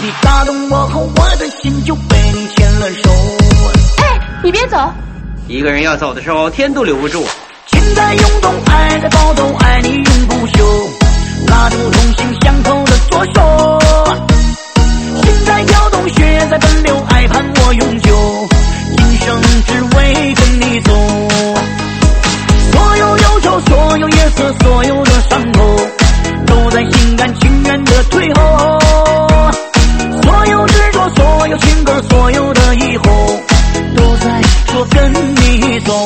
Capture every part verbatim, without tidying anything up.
你打动我后，我的心就被你牵了手。 哎，你别走！ 一个人要走的时候，天都留不住。 情在涌动，爱在暴动，爱你永不休。拉住同心相扣的左手，心在跳动，血在奔流，爱盼我永久，今生只为跟你走。所有忧愁，所有夜色，所有的伤口，都在心甘情愿的退后。所有执着，所有情歌，所有的以后，都在说跟你走。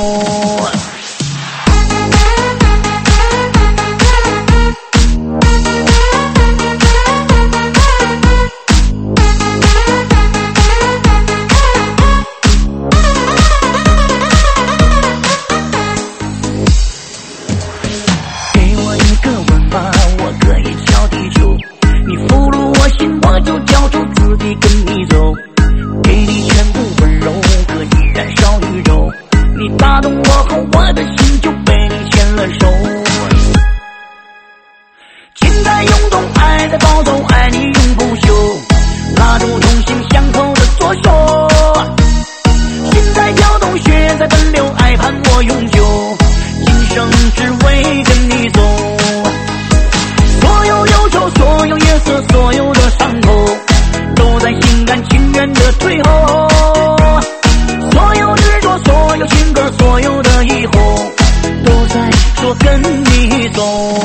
我就交出自己跟你走，给你全部温柔，可以燃烧宇宙。你打动我后，我的心就被你牵了手。情在涌动，爱在暴走，爱你永不休。拉住同心相扣的左手，心在跳动，血在奔流，爱盼我永久，今生只为跟你走。所有忧愁，所有夜色，所有的伤口，都在心甘情愿的退后。所有执着，所有情歌，所有的以后，都在说跟你走。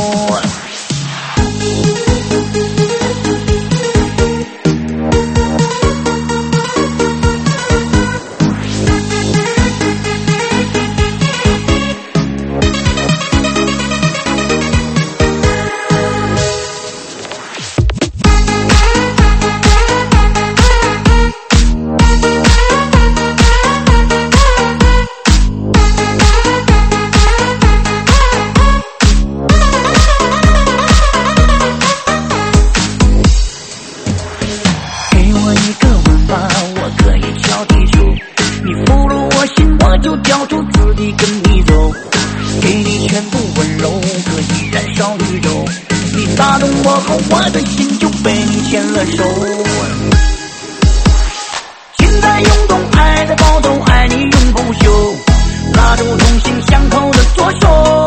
我就交出自己跟你走，给你全部温柔，可以燃烧宇宙。你打动我后，我的心就被你牵了手。情在涌动，爱在暴动，爱你永不休。拉住同心相扣的左手。